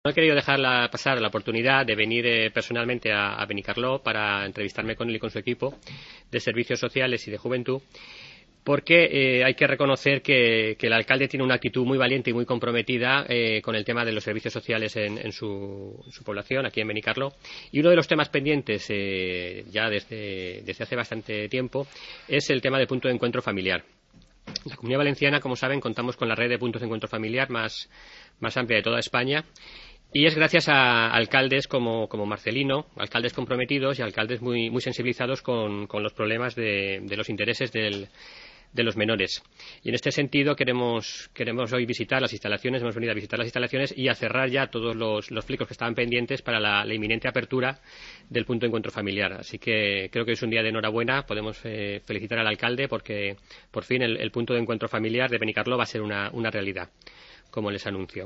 No he querido dejar pasar la oportunidad de venir personalmente a Benicarló para entrevistarme con él y con su equipo de servicios sociales y de juventud, porque hay que reconocer que el alcalde tiene una actitud muy valiente y muy comprometida con el tema de los servicios sociales en su población, aquí en Benicarló. Y uno de los temas pendientes ya desde hace bastante tiempo es el tema del punto de encuentro familiar. En la Comunidad Valenciana, como saben, contamos con la red de puntos de encuentro familiar más amplia de toda España. Y es gracias a alcaldes como Marcelino, alcaldes comprometidos y alcaldes muy sensibilizados con los problemas de los intereses de los menores. Y en este sentido queremos hoy visitar las instalaciones, hemos venido a visitar las instalaciones y a cerrar ya todos los flecos que estaban pendientes para la inminente apertura del punto de encuentro familiar. Así que creo que es un día de enhorabuena, podemos felicitar al alcalde porque por fin el punto de encuentro familiar de Benicarló va a ser una realidad, como les anuncio.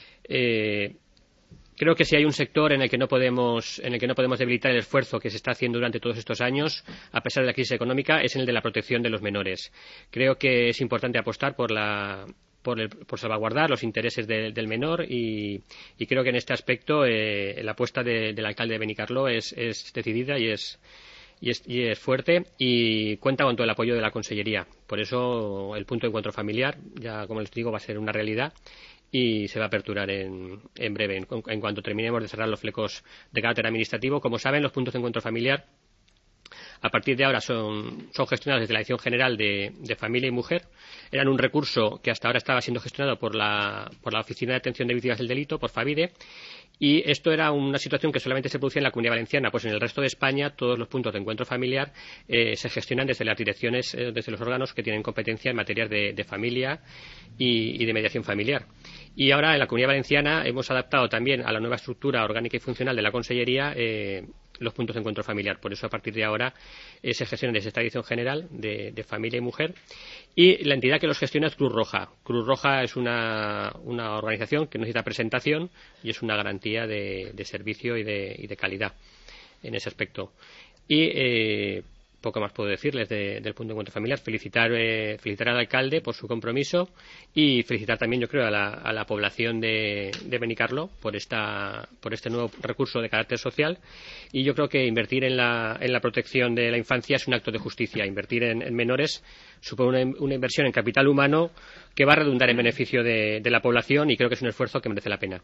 Creo que si hay un sector en el que no podemos debilitar el esfuerzo que se está haciendo durante todos estos años, a pesar de la crisis económica, es en el de la protección de los menores. Creo que es importante apostar por salvaguardar los intereses del menor y creo que en este aspecto la apuesta del alcalde de Benicarló es decidida y es fuerte y cuenta con todo el apoyo de la Consellería. Por eso el punto de encuentro familiar, ya como les digo, va a ser una realidad y se va a aperturar en breve, en cuanto terminemos de cerrar los flecos de carácter administrativo. Como saben, los puntos de encuentro familiar a partir de ahora son gestionados desde la Dirección General de Familia y Mujer. Eran un recurso que hasta ahora estaba siendo gestionado por la Oficina de Atención de Víctimas del Delito, por FAVIDE, y esto era una situación que solamente se producía en la Comunidad Valenciana. Pues en el resto de España todos los puntos de encuentro familiar se gestionan desde las direcciones, desde los órganos que tienen competencia en materias de familia y de mediación familiar. Y ahora en la Comunidad Valenciana hemos adaptado también a la nueva estructura orgánica y funcional de la Consellería los puntos de encuentro familiar. Por eso a partir de ahora se gestionan desde esta Dirección General de Familia y Mujer, y la entidad que los gestiona es Cruz Roja. Cruz Roja es una organización que no necesita presentación y es una garantía de servicio y de calidad en ese aspecto. Y poco más puedo decirles del punto de encuentro familiar. Felicitar al alcalde por su compromiso y felicitar también, yo creo, a la población de Benicarló por este nuevo recurso de carácter social. Y yo creo que invertir en la protección de la infancia es un acto de justicia. Invertir en menores supone una inversión en capital humano que va a redundar en beneficio de la población, y creo que es un esfuerzo que merece la pena.